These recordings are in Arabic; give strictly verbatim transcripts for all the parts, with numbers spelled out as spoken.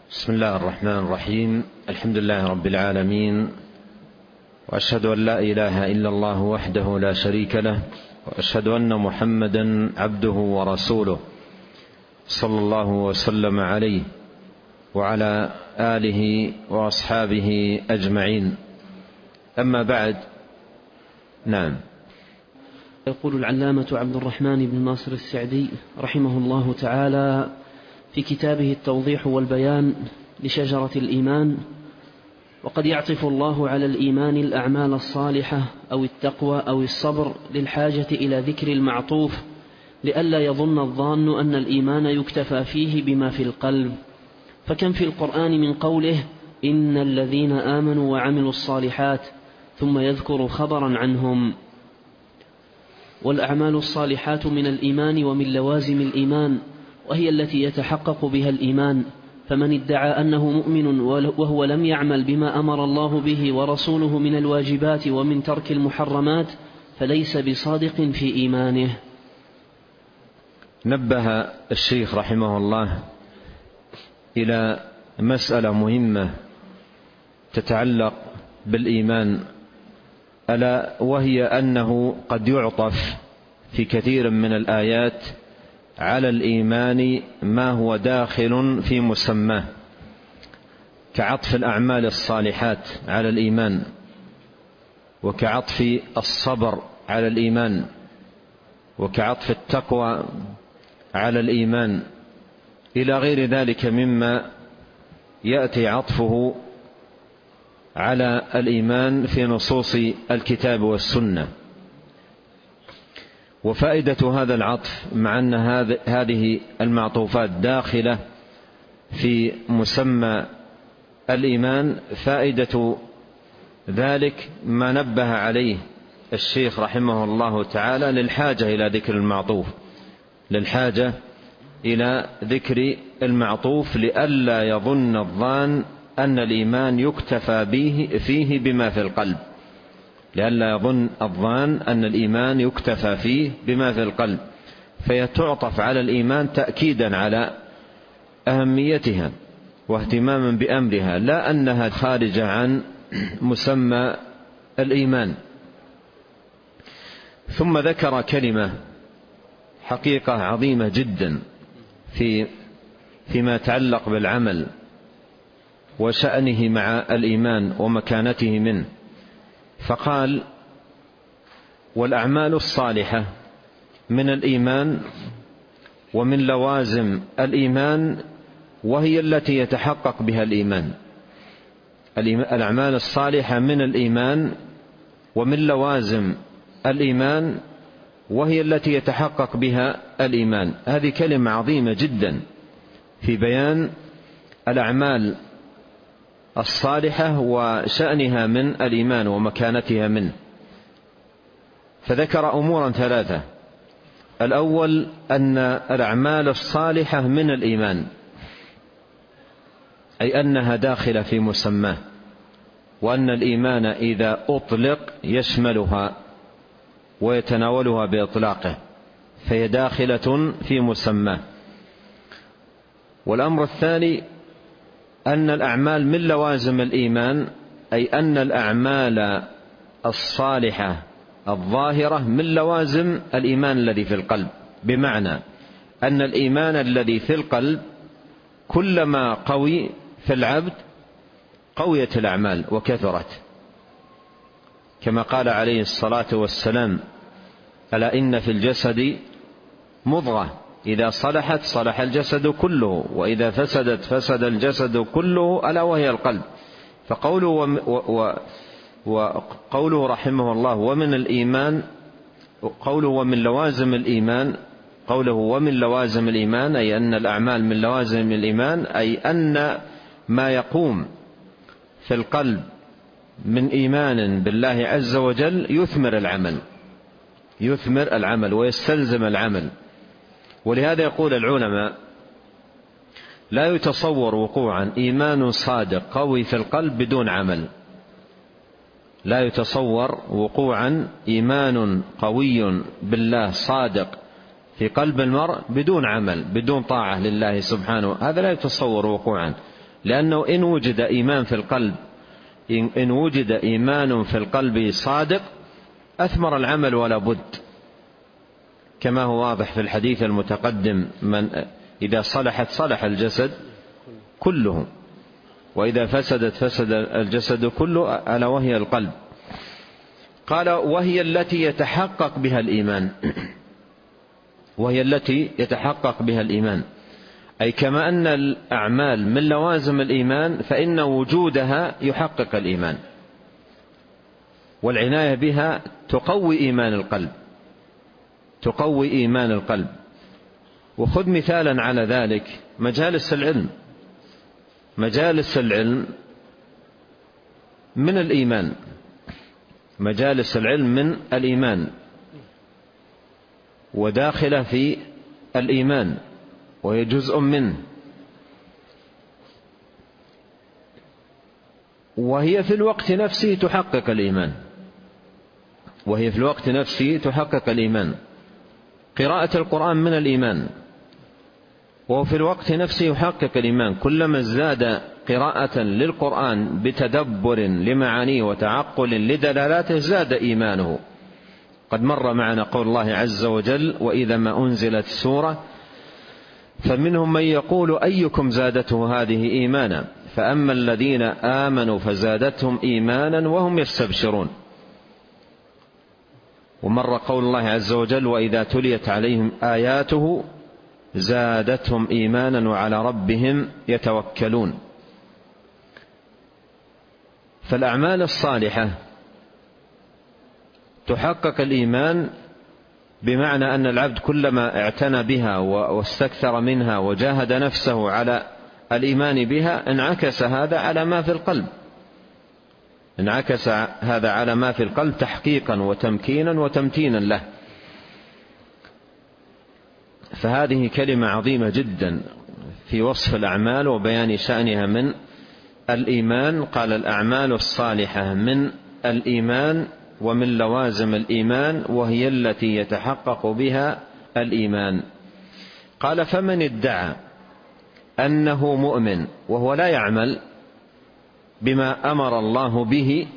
بسم الله الرحمن الرحيم. الحمد لله رب العالمين، وأشهد أن لا إله إلا الله وحده لا شريك له، وأشهد أن محمدا عبده ورسوله صلى الله وسلم عليه وعلى آله وأصحابه أجمعين. أما بعد. نعم. يقول العلامة عبد الرحمن بن ناصر السعدي رحمه الله تعالى في كتابه التوضيح والبيان لشجرة الإيمان: وقد يعطف الله على الإيمان الأعمال الصالحة أو التقوى أو الصبر للحاجة إلى ذكر المعطوف، لئلا يظن الظان أن الإيمان يكتفى فيه بما في القلب، فكم في القرآن من قوله إن الذين آمنوا وعملوا الصالحات ثم يذكر خبرا عنهم. والأعمال الصالحات من الإيمان ومن لوازم الإيمان، وهي التي يتحقق بها الإيمان، فمن ادعى أنه مؤمن وهو لم يعمل بما أمر الله به ورسوله من الواجبات ومن ترك المحرمات فليس بصادق في إيمانه. نبه الشيخ رحمه الله إلى مسألة مهمة تتعلق بالإيمان، ألا وهي أنه قد يعطف في كثير من الآيات على الإيمان ما هو داخل في مسماه، كعطف الأعمال الصالحات على الإيمان، وكعطف الصبر على الإيمان، وكعطف التقوى على الإيمان، إلى غير ذلك مما يأتي عطفه على الإيمان في نصوص الكتاب والسنة. وفائدة هذا العطف، مع أن هذه المعطوفات داخلة في مسمى الإيمان، فائدة ذلك ما نبه عليه الشيخ رحمه الله تعالى للحاجة إلى ذكر المعطوف، للحاجة إلى ذكر المعطوف لئلا يظن الظان أن الإيمان يكتفى به فيه بما في القلب، لئلا يظن الظان أن الإيمان يكتفى فيه بما في القلب، فيتعطف على الإيمان تأكيدا على أهميتها واهتماما بأمرها، لا أنها خارجة عن مسمى الإيمان. ثم ذكر كلمة حقيقة عظيمة جدا في فيما يتعلق بالعمل وشأنه مع الإيمان ومكانته منه، فقال: والأعمال الصالحة من الإيمان ومن لوازم الإيمان، وهي التي يتحقق بها الإيمان. الأعمال الصالحة من الإيمان ومن لوازم الإيمان، وهي التي يتحقق بها الإيمان. هذه كلمة عظيمة جدا في بيان الأعمال الصالحة وشأنها من الإيمان ومكانتها منه. فذكر أمورا ثلاثة: الأول أن الأعمال الصالحة من الإيمان، أي أنها داخلة في مسماه، وأن الإيمان إذا أطلق يشملها ويتناولها بإطلاقه، فهي داخلة في مسماه. والأمر الثاني أن الأعمال من لوازم الإيمان، أي أن الأعمال الصالحة الظاهرة من لوازم الإيمان الذي في القلب، بمعنى أن الإيمان الذي في القلب كلما قوي في العبد قويت الأعمال وكثرت، كما قال عليه الصلاة والسلام: ألا إن في الجسد مضغة إذا صلحت صلح الجسد كله، وإذا فسدت فسد الجسد كله، ألا وهي القلب. فقوله وقوله رحمه الله ومن الإيمان، قوله ومن لوازم الإيمان، قوله ومن لوازم الإيمان أي أن الأعمال من لوازم الإيمان، أي أن ما يقوم في القلب من إيمان بالله عز وجل يثمر العمل، يثمر العمل ويستلزم العمل. ولهذا يقول العلماء: لا يتصور وقوعا إيمان صادق قوي في القلب بدون عمل. لا يتصور وقوعا إيمان قوي بالله صادق في قلب المرء بدون عمل، بدون طاعة لله سبحانه، هذا لا يتصور وقوعا. لأنه إن وجد إيمان في القلب إن وجد إيمان في القلب صادق أثمر العمل ولا بد، كما هو واضح في الحديث المتقدم: من إذا صلحت صلح الجسد كله، وإذا فسدت فسد الجسد كله، ألا وهي القلب. قال: وهي التي يتحقق بها الإيمان وهي التي يتحقق بها الإيمان أي كما أن الأعمال من لوازم الإيمان، فإن وجودها يحقق الإيمان، والعناية بها تقوي إيمان القلب تقوي إيمان القلب. وخذ مثالا على ذلك مجالس العلم مجالس العلم من الإيمان مجالس العلم من الإيمان وداخلة في الإيمان، وهي جزء منه، وهي في الوقت نفسه تحقق الإيمان وهي في الوقت نفسه تحقق الإيمان. قراءة القرآن من الإيمان، وهو في الوقت نفسه يحقق الإيمان. كلما ازداد قراءة للقرآن بتدبر لمعانيه وتعقل لدلالاته زاد إيمانه. قد مر معنا قول الله عز وجل: وإذا ما أنزلت سورة فمنهم من يقول أيكم زادته هذه إيمانا، فأما الذين آمنوا فزادتهم إيمانا وهم يستبشرون. ومر قول الله عز وجل: وإذا تليت عليهم آياته زادتهم إيمانا وعلى ربهم يتوكلون. فالأعمال الصالحة تحقق الإيمان، بمعنى أن العبد كلما اعتنى بها واستكثر منها وجاهد نفسه على الإيمان بها انعكس هذا على ما في القلب انعكس هذا على ما في القلب تحقيقا وتمكينا وتمتينا له. فهذه كلمة عظيمة جدا في وصف الأعمال وبيان شأنها من الإيمان. قال: الأعمال الصالحة من الإيمان ومن لوازم الإيمان، وهي التي يتحقق بها الإيمان. قال: فمن ادعى أنه مؤمن وهو لا يعمل بما أمر الله به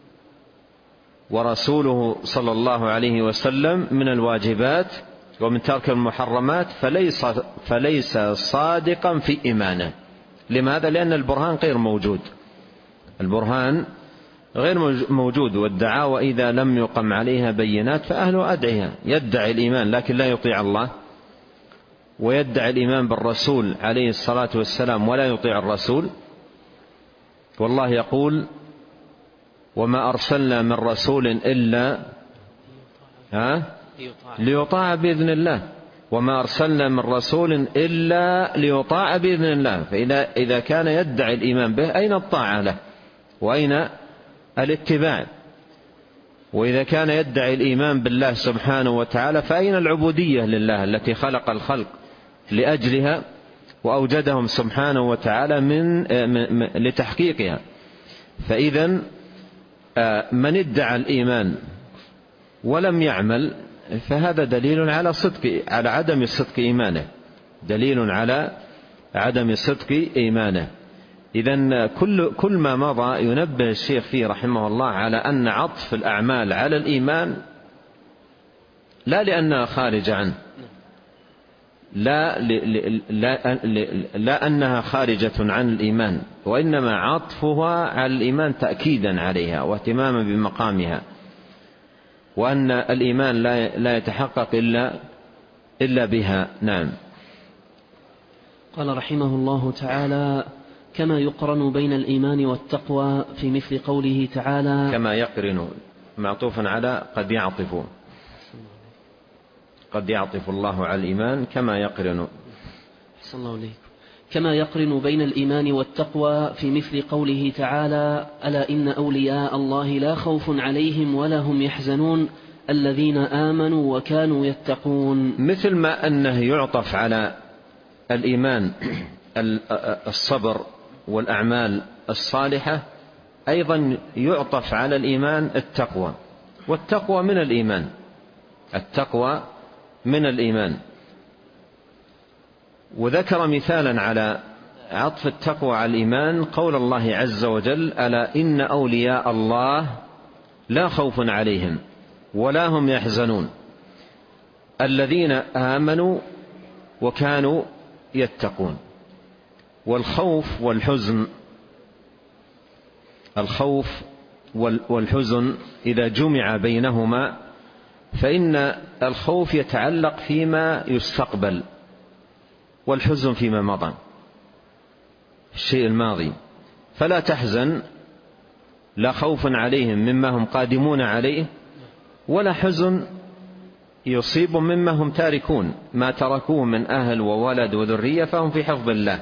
ورسوله صلى الله عليه وسلم من الواجبات ومن ترك المحرمات فليس, فليس صادقا في إيمانه. لماذا؟ لأن البرهان غير موجود البرهان غير موجود والدعاوى إذا لم يقم عليها بينات فأهله أدعيها. يدعي الإيمان لكن لا يطيع الله، ويدعي الإيمان بالرسول عليه الصلاة والسلام ولا يطيع الرسول. والله يقول: وما أرسلنا من رسول إلا ها ليطاع بإذن الله وما أرسلنا من رسول إلا ليطاع بإذن الله. فإذا إذا كان يدعي الإيمان به أين الطاعة له وأين الاتباع؟ وإذا كان يدعي الإيمان بالله سبحانه وتعالى فأين العبودية لله التي خلق الخلق لأجلها وأوجدهم سبحانه وتعالى من لتحقيقها؟ فإذا من ادعى الإيمان ولم يعمل فهذا دليل على صدق على عدم صدق إيمانه دليل على عدم صدق إيمانه. إذن كل كل ما مضى ينبه الشيخ فيه رحمه الله على أن عطف الأعمال على الإيمان لا لأنها خارجة عنه لا, لا, لا أنها خارجة عن الإيمان، وإنما عطفها على الإيمان تأكيدا عليها واهتماما بمقامها، وأن الإيمان لا, لا يتحقق إلا, إلا بها. نعم. قال رحمه الله تعالى: كما يقرن بين الإيمان والتقوى في مثل قوله تعالى. كما يقرن معطوفا على قد يعطف قد يعطف الله على الإيمان كما يقرن. صلى الله عليه. كما يقرن بين الإيمان والتقوى في مثل قوله تعالى: ألا إن أولياء الله لا خوف عليهم ولا هم يحزنون الذين آمنوا وكانوا يتقون. مثل ما أنه يعطف على الإيمان الصبر والأعمال الصالحة، أيضا يعطف على الإيمان التقوى، والتقوى من الإيمان التقوى من الإيمان. وذكر مثالا على عطف التقوى على الإيمان قول الله عز وجل: ألا إن أولياء الله لا خوف عليهم ولا هم يحزنون الذين آمنوا وكانوا يتقون. والخوف والحزن الخوف والحزن إذا جمع بينهما فإن الخوف يتعلق فيما يستقبل، والحزن فيما مضى، الشيء الماضي. فلا تحزن، لا خوف عليهم مما هم قادمون عليه، ولا حزن يصيب مما هم تاركون، ما تركوه من أهل وولد وذرية فهم في حفظ الله،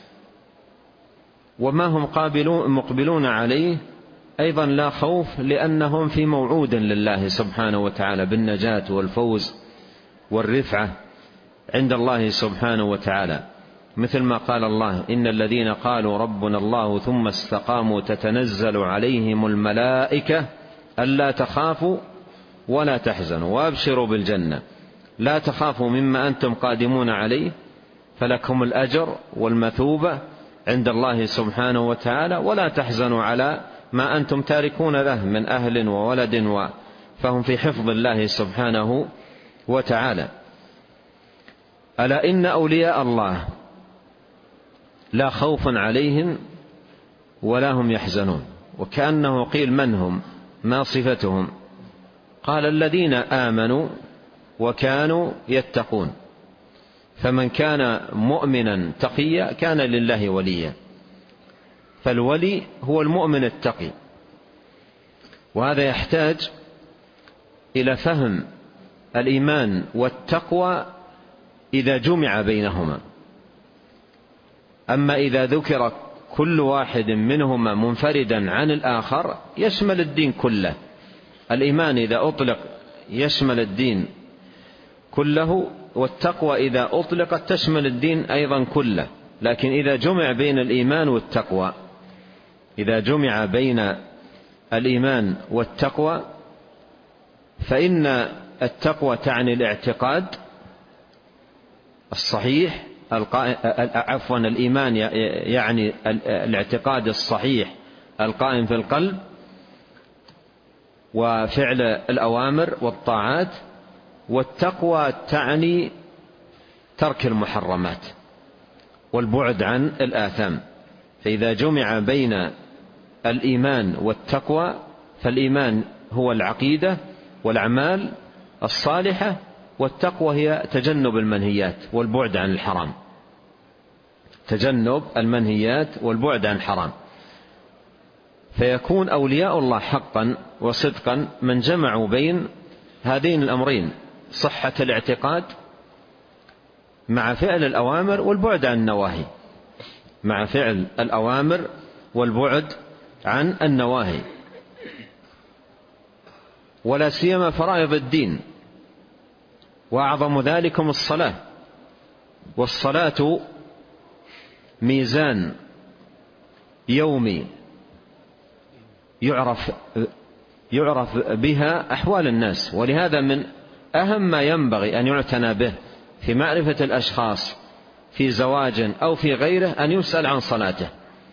وما هم قابلون مقبلون عليه أيضا لا خوف، لأنهم في موعود لله سبحانه وتعالى بالنجاة والفوز والرفعة عند الله سبحانه وتعالى، مثل ما قال الله: إن الذين قالوا ربنا الله ثم استقاموا تتنزل عليهم الملائكة ألا تخافوا ولا تحزنوا وأبشروا بالجنة لا تخافوا مما أنتم قادمون عليه فلكم الأجر والمثوبة عند الله سبحانه وتعالى، ولا تحزنوا على ما أنتم تاركون له من أهل وولد، فهم في حفظ الله سبحانه وتعالى. ألا إن أولياء الله لا خوف عليهم ولا هم يحزنون. وكأنه قيل من هم، ما صفتهم؟ قال: الذين آمنوا وكانوا يتقون. فمن كان مؤمنا تقيا كان لله وليا، فالولي هو المؤمن التقي. وهذا يحتاج إلى فهم الإيمان والتقوى إذا جمع بينهما. أما إذا ذكر كل واحد منهما منفردا عن الآخر يشمل الدين كله. الإيمان إذا أطلق يشمل الدين كله، والتقوى إذا أطلقت تشمل الدين أيضا كله. لكن إذا جمع بين الإيمان والتقوى إذا جمع بين الإيمان والتقوى فإن التقوى تعني الاعتقاد الصحيح، عفوا الإيمان يعني الاعتقاد الصحيح القائم في القلب وفعل الأوامر والطاعات، والتقوى تعني ترك المحرمات والبعد عن الآثام. فإذا جمع بين الإيمان والتقوى فالإيمان هو العقيدة والأعمال الصالحة، والتقوى هي تجنب المنهيات والبعد عن الحرام، تجنب المنهيات والبعد عن الحرام. فيكون أولياء الله حقا وصدقا من جمعوا بين هذين الأمرين: صحة الاعتقاد مع فعل الأوامر والبعد عن النواهي، مع فعل الأوامر والبعد عن النواهي، ولا سيما فرائض الدين، وأعظم ذلكم الصلاة. والصلاة ميزان يومي يعرف يعرف بها أحوال الناس، ولهذا من أهم ما ينبغي أن يعتنى به في معرفة الأشخاص في زواج أو في غيره أن يسأل عن صلاته،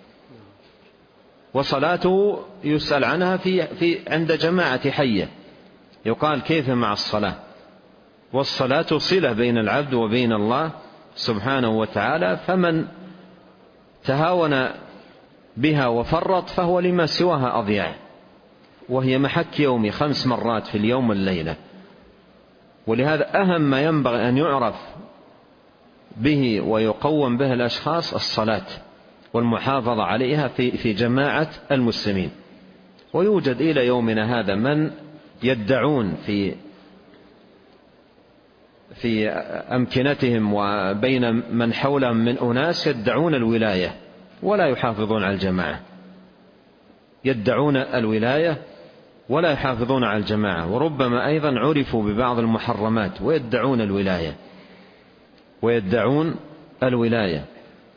وصلاته يسأل عنها في في عند جماعة حية، يقال كيف مع الصلاة. والصلاة صلة بين العبد وبين الله سبحانه وتعالى، فمن تهاون بها وفرط فهو لما سواها أضيع، وهي محك يومي خمس مرات في اليوم والليلة. ولهذا أهم ما ينبغي أن يعرف به ويقوم به الأشخاص الصلاة والمحافظة عليها في في جماعة المسلمين. ويوجد إلى يومنا هذا من يدعون في في أمكنتهم وبين من حولهم من أناس يدعون الولاية ولا يحافظون على الجماعة، يدعون الولاية ولا يحافظون على الجماعة، وربما أيضا عرفوا ببعض المحرمات ويدعون الولاية ويدعون الولاية.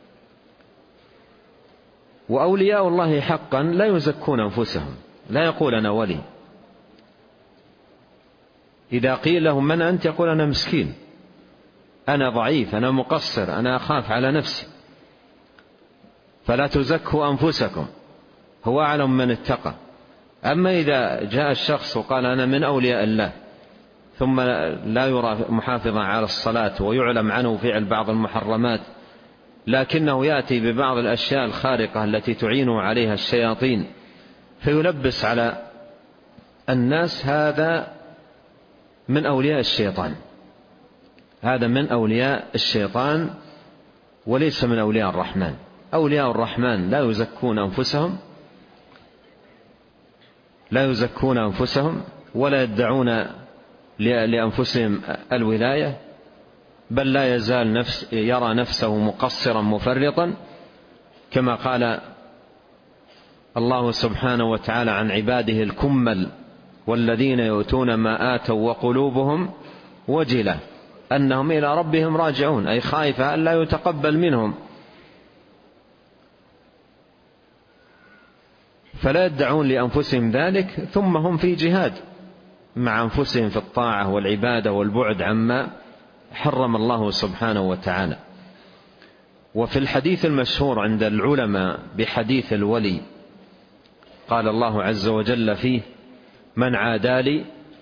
وأولياء الله حقا لا يزكون أنفسهم، لا يقول أنا ولي. إذا قيل لهم من أنت يقول أنا مسكين، أنا ضعيف، أنا مقصر، أنا أخاف على نفسي. فلا تزكوا أنفسكم هو أعلم من اتقى. أما إذا جاء الشخص وقال أنا من أولياء الله ثم لا يرى محافظا على الصلاة ويعلم عنه فعل بعض المحرمات، لكنه يأتي ببعض الأشياء الخارقة التي تعينه عليها الشياطين فيلبس على الناس، هذا من أولياء الشيطان، هذا من أولياء الشيطان وليس من أولياء الرحمن. أولياء الرحمن لا يزكون أنفسهم لا يزكون أنفسهم ولا يدعون لأنفسهم الولاية، بل لا يزال نفس يرى نفسه مقصرا مفرطا، كما قال الله سبحانه وتعالى عن عباده الكمل والذين يؤتون ما آتوا وقلوبهم وجلة أنهم إلى ربهم راجعون، أي خائفة أن لا يتقبل منهم. فلا يدعون لأنفسهم ذلك ثم هم في جهاد مع أنفسهم في الطاعة والعبادة والبعد عما حرم الله سبحانه وتعالى. وفي الحديث المشهور عند العلماء بحديث الولي قال الله عز وجل فيه: من عادى لي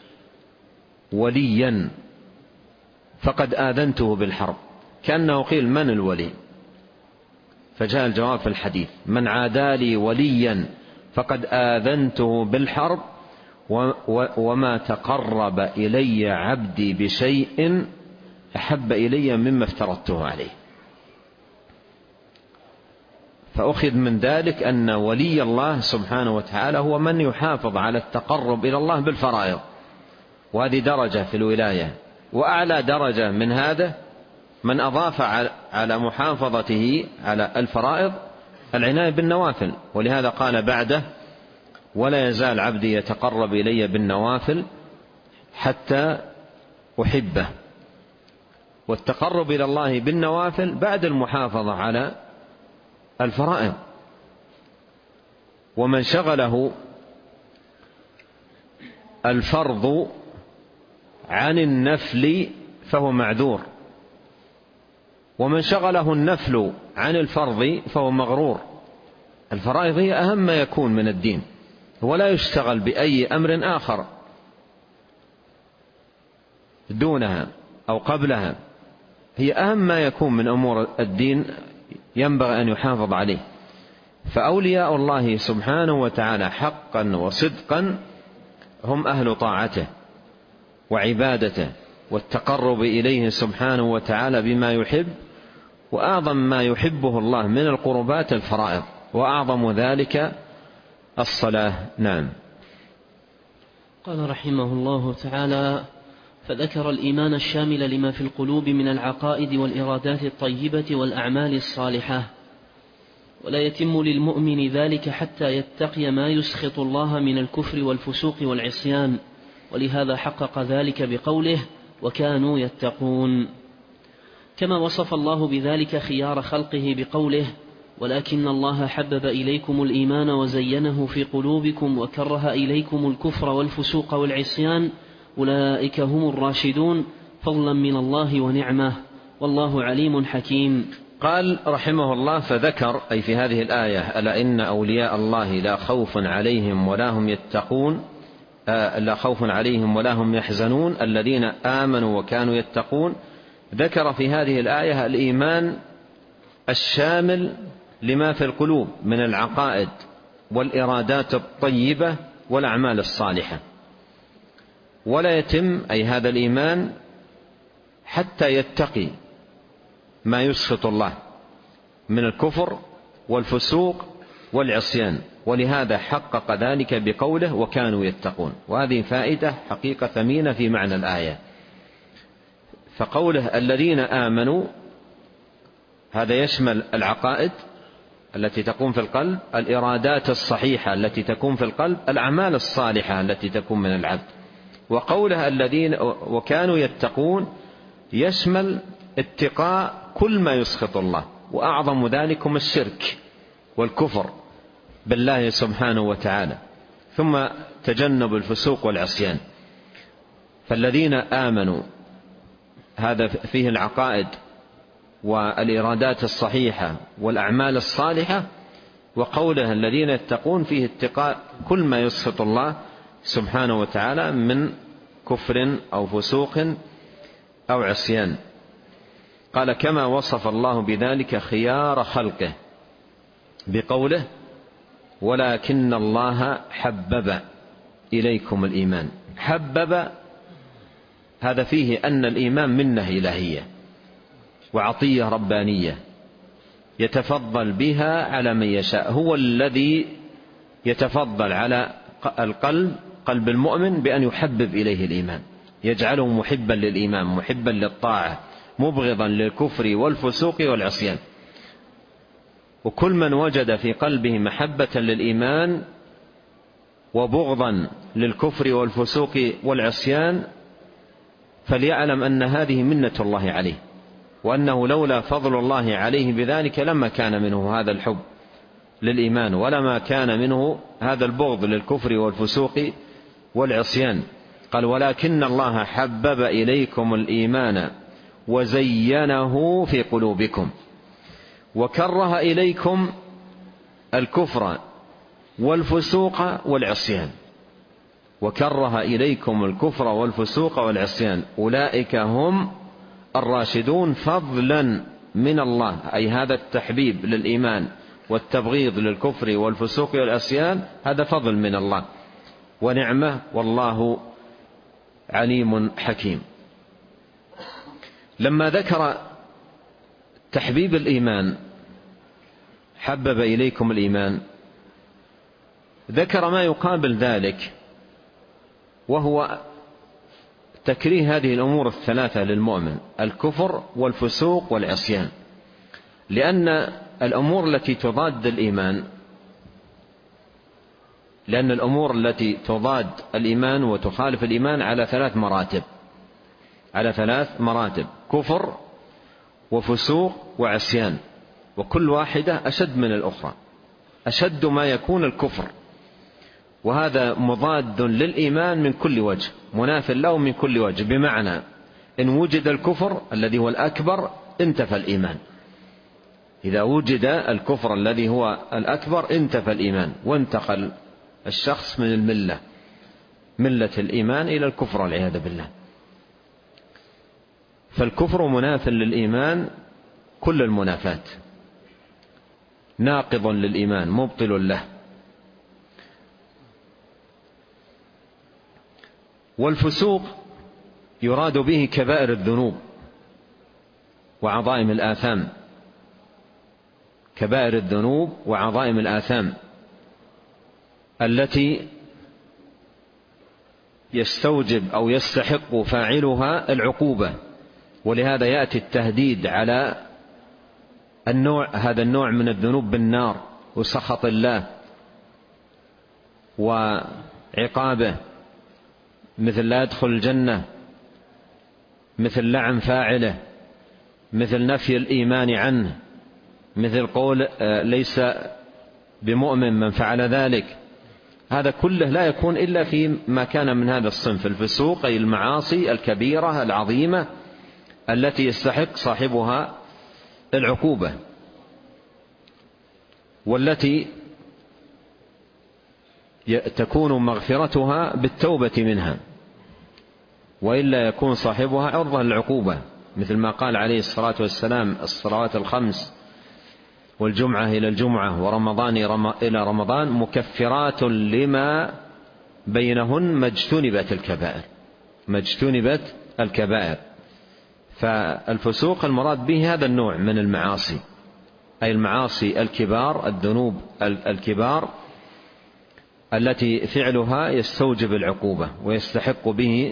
وليا فقد آذنته بالحرب. كأنه قيل من الولي؟ فجاء الجواب في الحديث: من عادى لي وليا فقد آذنته بالحرب وما تقرب إلي عبدي بشيء أحب إلي مما افترضته عليه. فأخذ من ذلك أن ولي الله سبحانه وتعالى هو من يحافظ على التقرب إلى الله بالفرائض، وهذه درجة في الولاية. وأعلى درجة من هذا من أضاف على محافظته على الفرائض العناية بالنوافل، ولهذا قال بعده: ولا يزال عبدي يتقرب إلي بالنوافل حتى أحبه. والتقرب إلى الله بالنوافل بعد المحافظة على الفرائض. ومن شغله الفرض عن النفل فهو معذور، ومن شغله النفل عن الفرض فهو مغرور. الفرائض هي أهم ما يكون من الدين، ولا يشتغل بأي أمر آخر دونها أو قبلها، هي أهم ما يكون من أمور الدين ينبغي أن يحافظ عليه. فأولياء الله سبحانه وتعالى حقا وصدقا هم أهل طاعته وعبادته والتقرب إليه سبحانه وتعالى بما يحب. وأعظم ما يحبه الله من القربات الفرائض، وأعظم ذلك الصلاة. نعم. قال رحمه الله تعالى: فذكر الإيمان الشامل لما في القلوب من العقائد والإرادات الطيبة والأعمال الصالحة. ولا يتم للمؤمن ذلك حتى يتقي ما يسخط الله من الكفر والفسوق والعصيان، ولهذا حقق ذلك بقوله: وكانوا يتقون. كما وصف الله بذلك خيار خلقه بقوله: ولكن الله حبب إليكم الإيمان وزينه في قلوبكم وكره إليكم الكفر والفسوق والعصيان أولئك هم الراشدون فضلا من الله ونعمه والله عليم حكيم. قال رحمه الله: فذكر، أي في هذه الآية: ألا إن أولياء الله لا خوف عليهم ولا هم يتقون آه لا خوف عليهم ولا هم يحزنون الذين آمنوا وكانوا يتقون. ذكر في هذه الآية الإيمان الشامل لما في القلوب من العقائد والإرادات الطيبة والأعمال الصالحة. ولا يتم أي هذا الإيمان حتى يتقي ما يسخط الله من الكفر والفسوق والعصيان، ولهذا حقق ذلك بقوله: وكانوا يتقون. وهذه فائدة حقيقة ثمينة في معنى الآية. فقوله الذين آمنوا هذا يشمل العقائد التي تكون في القلب، الإرادات الصحيحة التي تكون في القلب، الأعمال الصالحة التي تكون من العبد. وقوله الذين وكانوا يتقون يشمل اتقاء كل ما يسخط الله، وأعظم ذلكم الشرك والكفر بالله سبحانه وتعالى، ثم تجنب الفسوق والعصيان. فالذين آمنوا هذا فيه العقائد والإرادات الصحيحة والأعمال الصالحة، وقوله الذين يتقون فيه اتقاء كل ما يسخط الله سبحانه وتعالى من كفر أو فسوق أو عصيان. قال كما وصف الله بذلك خيار خلقه بقوله ولكن الله حبب إليكم الإيمان. حبب هذا فيه أن الإيمان منة إلهية وعطية ربانية يتفضل بها على من يشاء. هو الذي يتفضل على القلب قلب المؤمن بأن يحبب إليه الإيمان، يجعله محبا للإيمان محبا للطاعة مبغضا للكفر والفسوق والعصيان. وكل من وجد في قلبه محبة للإيمان وبغضا للكفر والفسوق والعصيان فليعلم أن هذه منة الله عليه، وأنه لولا فضل الله عليه بذلك لما كان منه هذا الحب للإيمان ولما كان منه هذا البغض للكفر والفسوق والعصيان. قال ولكن الله حبب إليكم الإيمان وزينه في قلوبكم وكره إليكم الكفر والفسوق والعصيان. وكره إليكم الكفر والفسوق والعصيان أولئك هم الراشدون فضلا من الله، أي هذا التحبيب للإيمان والتبغيض للكفر والفسوق والعصيان هذا فضل من الله ونعمة، والله عليم حكيم. لما ذكر تحبيب الإيمان حبب إليكم الإيمان ذكر ما يقابل ذلك، وهو تكريه هذه الأمور الثلاثة للمؤمن الكفر والفسوق والعصيان، لأن الأمور التي تضاد الإيمان لأن الأمور التي تضاد الإيمان وتخالف الإيمان على ثلاث مراتب على ثلاث مراتب كفر وفسوق وعصيان، وكل واحدة أشد من الأخرى. أشد ما يكون الكفر، وهذا مضاد للإيمان من كل وجه مناف له من كل وجه، بمعنى إن وجد الكفر الذي هو الأكبر انتفى الإيمان. إذا وجد الكفر الذي هو الأكبر انتفى الإيمان وانتقل الشخص من الملة ملة الإيمان إلى الكفر والعياذ بالله. فالكفر مناف للإيمان كل المنافات، ناقض للإيمان مبطل له. والفسوق يراد به كبائر الذنوب وعظائم الآثام كبائر الذنوب وعظائم الآثام التي يستوجب أو يستحق فاعلها العقوبة، ولهذا يأتي التهديد على النوع هذا النوع من الذنوب بالنار وسخط الله وعقابه، مثل لا يدخل الجنة، مثل لعن فاعله، مثل نفي الإيمان عنه، مثل قول ليس بمؤمن من فعل ذلك. هذا كله لا يكون إلا في ما كان من هذا الصنف الفسوق، أي المعاصي الكبيرة العظيمة التي يستحق صاحبها العقوبة، والتي تكون مغفرتها بالتوبة منها، وإلا يكون صاحبها عرضة للعقوبة، مثل ما قال عليه الصلاة والسلام الصلوات الخمس والجمعة إلى الجمعة ورمضان إلى رمضان مكفرات لما بينهن ما اجتنبت الكبائر ما اجتنبت الكبائر. فالفسوق المراد به هذا النوع من المعاصي، أي المعاصي الكبار الذنوب الكبار التي فعلها يستوجب العقوبة ويستحق به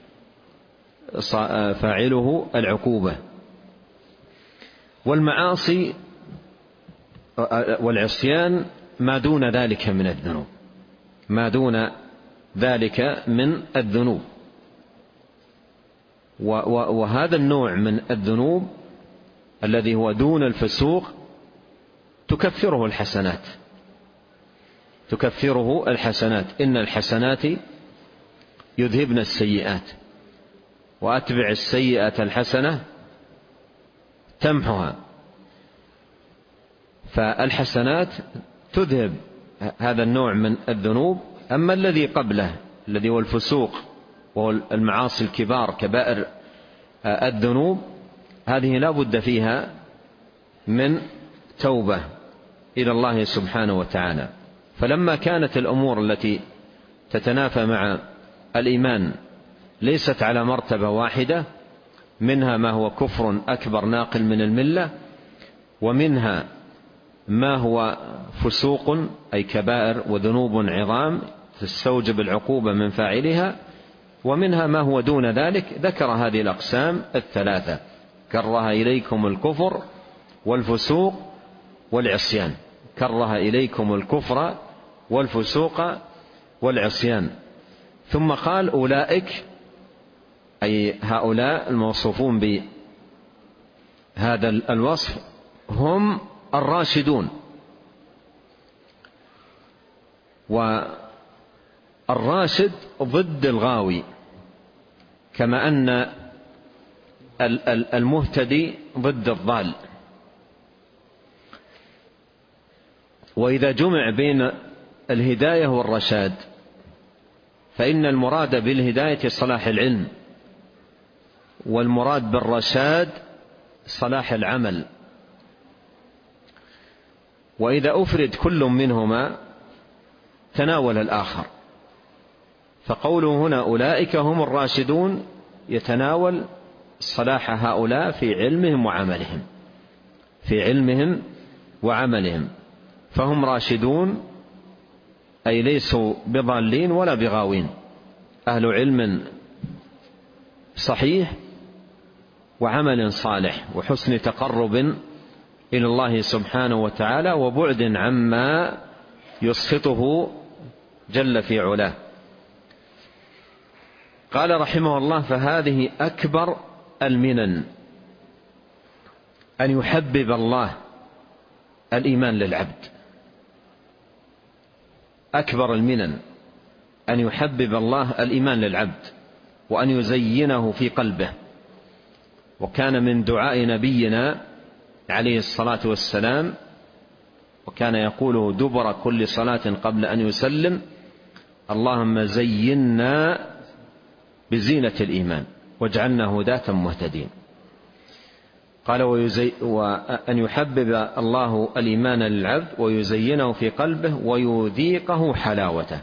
فاعله العقوبة. والمعاصي والعصيان ما دون ذلك من الذنوب ما دون ذلك من الذنوب وهذا النوع من الذنوب الذي هو دون الفسوق تكفره الحسنات تكفره الحسنات إن الحسنات يذهبن السيئات وأتبع السيئة الحسنة تمحها. فالحسنات تذهب هذا النوع من الذنوب. أما الذي قبله الذي هو الفسوق والمعاصي الكبار كبائر الذنوب، هذه لا بد فيها من توبة إلى الله سبحانه وتعالى. فلما كانت الأمور التي تتنافى مع الإيمان ليست على مرتبة واحدة، منها ما هو كفر أكبر ناقل من الملة، ومنها ما هو فسوق أي كبائر وذنوب عظام تستوجب العقوبة من فاعلها، ومنها ما هو دون ذلك، ذكر هذه الأقسام الثلاثة: كره إليكم الكفر والفسوق والعصيان. كره إليكم الكفر والفسوق والعصيان. ثم قال: أولئك، أي هؤلاء الموصوفون بهذا الوصف، هم الراشدون. والراشد ضد الغاوي، كما أن المهتدي ضد الضال. وإذا جمع بين الهداية والرشاد فإن المراد بالهداية صلاح العلم، والمراد بالرشاد صلاح العمل. وإذا أفرد كل منهما تناول الآخر. فقوله هنا أولئك هم الراشدون يتناول صلاح هؤلاء في علمهم وعملهم، في علمهم وعملهم. فهم راشدون أي ليسوا بضالين ولا بغاوين، أهل علم صحيح وعمل صالح وحسن تقرب إلى الله سبحانه وتعالى وبعد عما يسخطه جل في علاه. قال رحمه الله: فهذه أكبر المنن، أن يحبب الله الإيمان للعبد. أكبر المنن أن يحبب الله الإيمان للعبد وأن يزينه في قلبه. وكان من دعاء نبينا عليه الصلاة والسلام، وكان يقوله دبر كل صلاة قبل أن يسلم: اللهم زينا بزينة الإيمان واجعلنا هداة مهتدين. قال: ويزي وأن يحبب الله الإيمان للعبد ويزينه في قلبه ويذيقه حلاوته،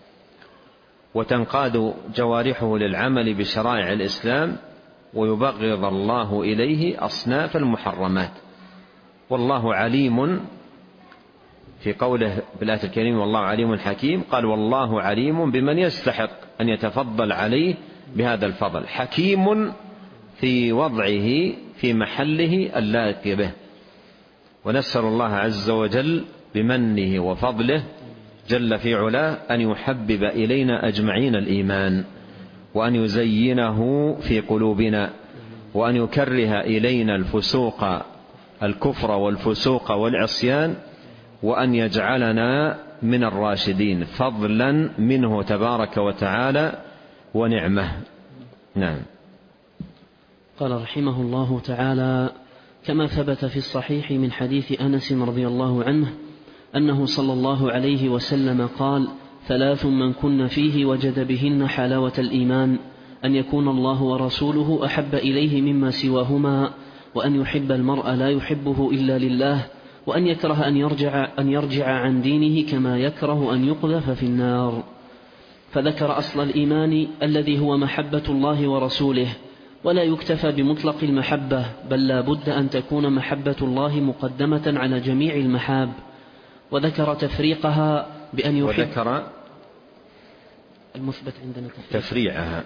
وتنقاد جوارحه للعمل بشرائع الإسلام، ويبغض الله إليه أصناف المحرمات. والله عليم، في قوله في الآية الكريمة: والله عليم حكيم، قال: والله عليم بمن يستحق أن يتفضل عليه بهذا الفضل، حكيم في وضعه في محله اللائق به. ونسأل الله عز وجل بمنه وفضله جل في علاه أن يحبب إلينا أجمعين الإيمان، وأن يزينه في قلوبنا، وأن يكره إلينا الفسوق الكفر والفسوق والعصيان، وأن يجعلنا من الراشدين فضلا منه تبارك وتعالى ونعمه. نعم. قال رحمه الله تعالى: كما ثبت في الصحيح من حديث أنس رضي الله عنه أنه صلى الله عليه وسلم قال: ثلاث من كن فيه وجد بهن حلاوة الإيمان: أن يكون الله ورسوله أحب إليه مما سواهما، وأن يحب المرء لا يحبه إلا لله، وأن يكره أن يرجع, أن يرجع عن دينه كما يكره أن يقذف في النار. فذكر أصل الإيمان الذي هو محبة الله ورسوله، ولا يكتفى بمطلق المحبة، بل لا بد أن تكون محبة الله مقدمة على جميع المحاب. وذكر تفريقها بأن يحب وذكر المثبت عندنا تفريعها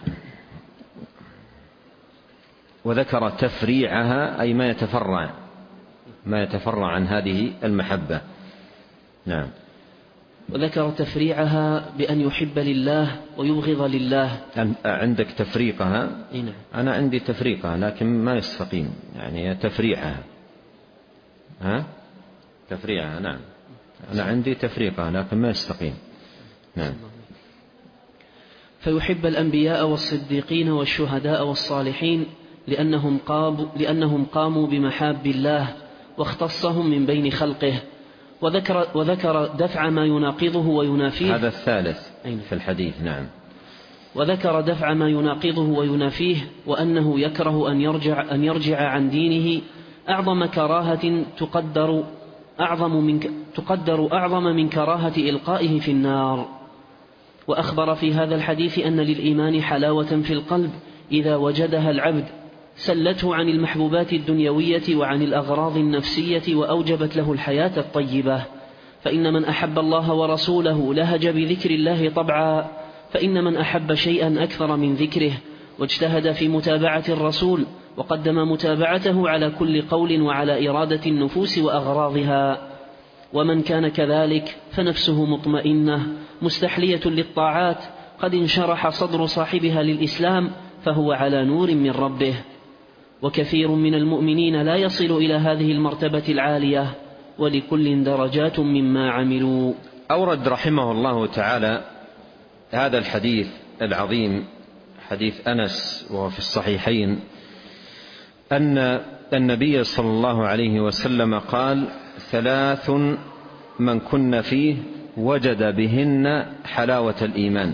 وذكر تفريعها أي ما يتفرع ما يتفرع عن هذه المحبة. نعم. وذكر تفريعها بأن يحب لله ويبغض لله. عندك تفريقها؟ نعم. أنا عندي تفريقها لكن ما يستقيم، يعني تفريعها. ها؟ تفريعها. نعم. أنا عندي تفريقها لكن ما يستقيم. نعم. فيحب الأنبياء والصديقين والشهداء والصالحين لأنهم, لأنهم قاموا بمحاب الله واختصهم من بين خلقه، وذكر, وذكر دفع ما يناقضه وينافيه. هذا الثالث في الحديث. نعم. وذكر دفع ما يناقضه وينافيه، وأنه يكره أن يرجع, أن يرجع عن دينه أعظم كراهة تقدر أعظم من, تقدر أعظم من كراهة إلقائه في النار. وأخبر في هذا الحديث أن للإيمان حلاوة في القلب إذا وجدها العبد سلته عن المحبوبات الدنيوية وعن الأغراض النفسية وأوجبت له الحياة الطيبة. فإن من أحب الله ورسوله لهج بذكر الله طبعا، فإن من أحب شيئا أكثر من ذكره واجتهد في متابعة الرسول وقدم متابعته على كل قول وعلى إرادة النفوس وأغراضها. ومن كان كذلك فنفسه مطمئنة مستحلية للطاعات، قد انشرح صدر صاحبها للإسلام، فهو على نور من ربه. وكثير من المؤمنين لا يصل إلى هذه المرتبة العالية، ولكل درجات مما عملوا. أورد رحمه الله تعالى هذا الحديث العظيم، حديث أنس وهو في الصحيحين، أن النبي صلى الله عليه وسلم قال: ثلاث من كن فيه وجد بهن حلاوة الإيمان.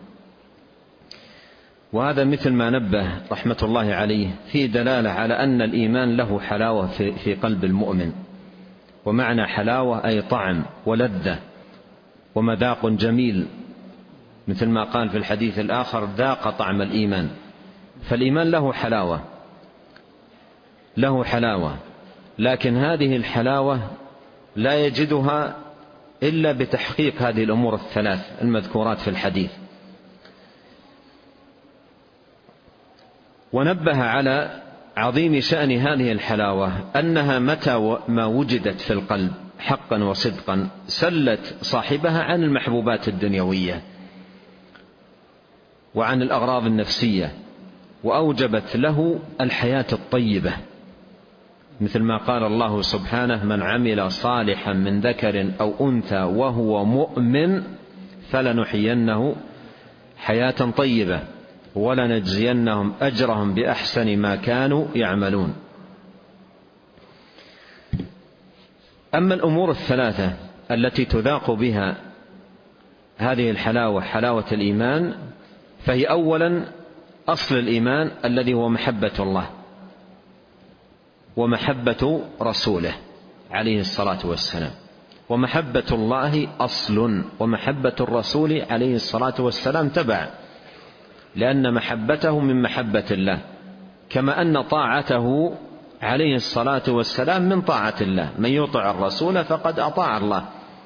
وهذا مثل ما نبه رحمة الله عليه في دلالة على أن الإيمان له حلاوة في قلب المؤمن. ومعنى حلاوة أي طعم ولذة ومذاق جميل، مثل ما قال في الحديث الآخر: ذاق طعم الإيمان. فالإيمان له حلاوة، له حلاوة، لكن هذه الحلاوة لا يجدها إلا بتحقيق هذه الأمور الثلاث المذكورات في الحديث. ونبه على عظيم شأن هذه الحلاوة، أنها متى ما وجدت في القلب حقا وصدقا سلت صاحبها عن المحبوبات الدنيوية وعن الأغراض النفسية، وأوجبت له الحياة الطيبة، مثل ما قال الله سبحانه: من عمل صالحا من ذكر أو أنثى وهو مؤمن فلنحيينه حياة طيبة ولنجزينهم أجرهم بأحسن ما كانوا يعملون. أما الأمور الثلاثة التي تذاق بها هذه الحلاوة، حلاوة الإيمان، فهي أولا أصل الإيمان الذي هو محبة الله ومحبة رسوله عليه الصلاة والسلام. ومحبة الله أصل، ومحبة الرسول عليه الصلاة والسلام تبع، لأن محبته من محبة الله، كما أن طاعته عليه الصلاة والسلام من طاعة الله. من يطع الرسول فقد أطاع الله.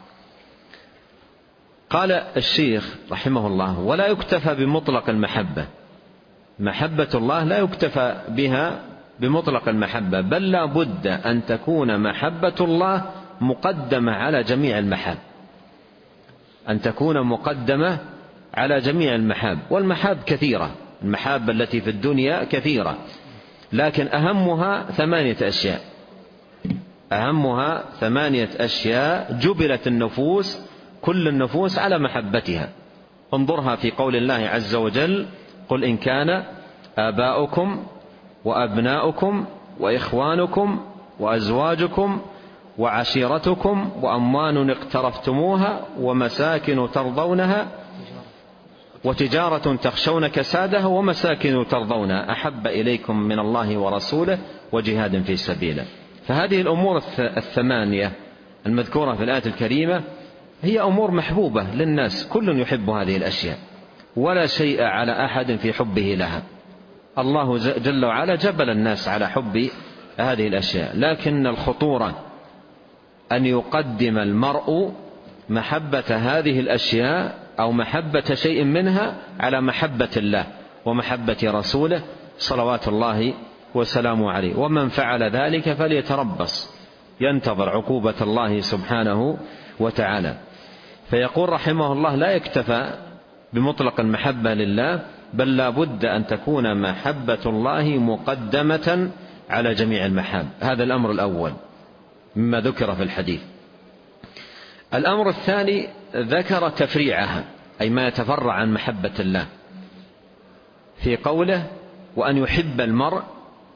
قال الشيخ رحمه الله: ولا يكتفى بمطلق المحبة. محبة الله لا يكتفى بها بمطلق المحبة، بل لا بد أن تكون محبة الله مقدمة على جميع المحاب، أن تكون مقدمة على جميع المحاب. والمحاب كثيرة، المحاب التي في الدنيا كثيرة، لكن أهمها ثمانية أشياء أهمها ثمانية أشياء جبلت النفوس، كل النفوس على محبتها. انظرها في قول الله عز وجل: قل إن كان آباؤكم وأبناؤكم وإخوانكم وأزواجكم وعشيرتكم وأموال اقترفتموها ومساكن ترضونها وتجارة تخشون كسادها ومساكن ترضونها أحب إليكم من الله ورسوله وجهاد في سبيله. فهذه الأمور الثمانية المذكورة في الآية الكريمة هي أمور محبوبة للناس، كل يحب هذه الأشياء، ولا شيء على أحد في حبه لها. الله جل وعلا جبل الناس على حب هذه الأشياء، لكن الخطورة أن يقدم المرء محبة هذه الأشياء أو محبة شيء منها على محبة الله ومحبة رسوله صلوات الله وسلامه عليه. ومن فعل ذلك فليتربص، ينتظر عقوبة الله سبحانه وتعالى. فيقول رحمه الله: لا يكتفى بمطلق المحبة لله، بل لا بد أن تكون محبة الله مقدمة على جميع المحاب. هذا الأمر الأول مما ذكر في الحديث. الأمر الثاني ذكر تفريعها، أي ما يتفرع عن محبة الله، في قوله: وأن يحب المرء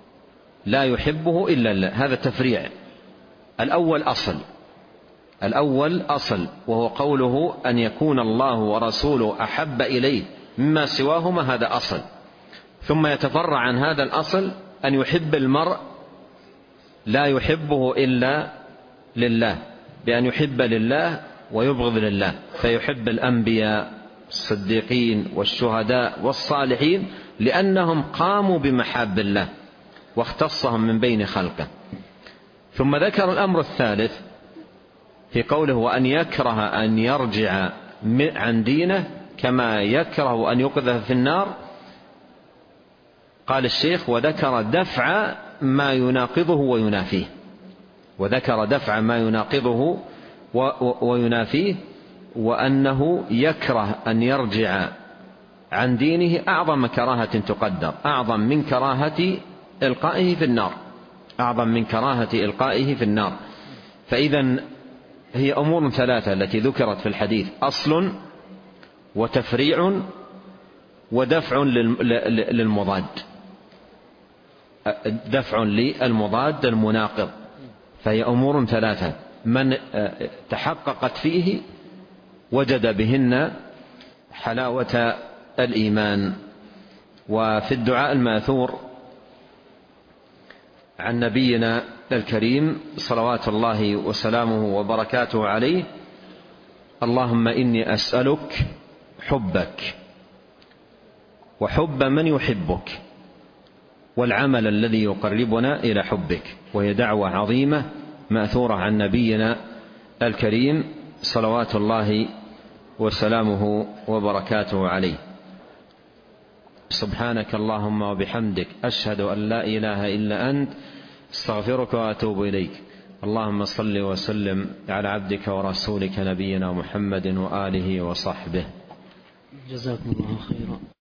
لا يحبه إلا الله. هذا تفريع. الأول أصل الأول أصل وهو قوله أن يكون الله ورسوله أحب إليه مما سواهما، هذا أصل. ثم يتفرع عن هذا الأصل أن يحب المرء لا يحبه إلا لله، بأن يحب لله ويبغض لله، فيحب الأنبياء الصديقين والشهداء والصالحين لأنهم قاموا بمحاب الله واختصهم من بين خلقه. ثم ذكر الأمر الثالث في قوله وأن يكره أن يرجع عن دينه كما يكره أن يقذف في النار. قال الشيخ وذكر دفع ما يناقضه وينافيه، وذكر دفع ما يناقضه وينافيه، وأنه يكره أن يرجع عن دينه أعظم كراهة تقدر، أعظم من كراهة إلقائه في النار، أعظم من كراهة إلقائه في النار. فإذا هي أمور ثلاثة التي ذكرت في الحديث: أصل وتفريع ودفع للمضاد، دفع للمضاد المناقض. فهي أمور ثلاثة من تحققت فيه وجد بهن حلاوة الإيمان. وفي الدعاء الماثور عن نبينا الكريم صلوات الله وسلامه وبركاته عليه: اللهم إني أسألك حبك وحب من يحبك والعمل الذي يقربنا إلى حبك. وهي دعوة عظيمة ماثورة عن نبينا الكريم صلوات الله وسلامه وبركاته عليه. سبحانك اللهم وبحمدك أشهد أن لا إله إلا أنت استغفرك وأتوب إليك. اللهم صل وسلم على عبدك ورسولك نبينا محمد وآله وصحبه. جزاكم الله خيرا.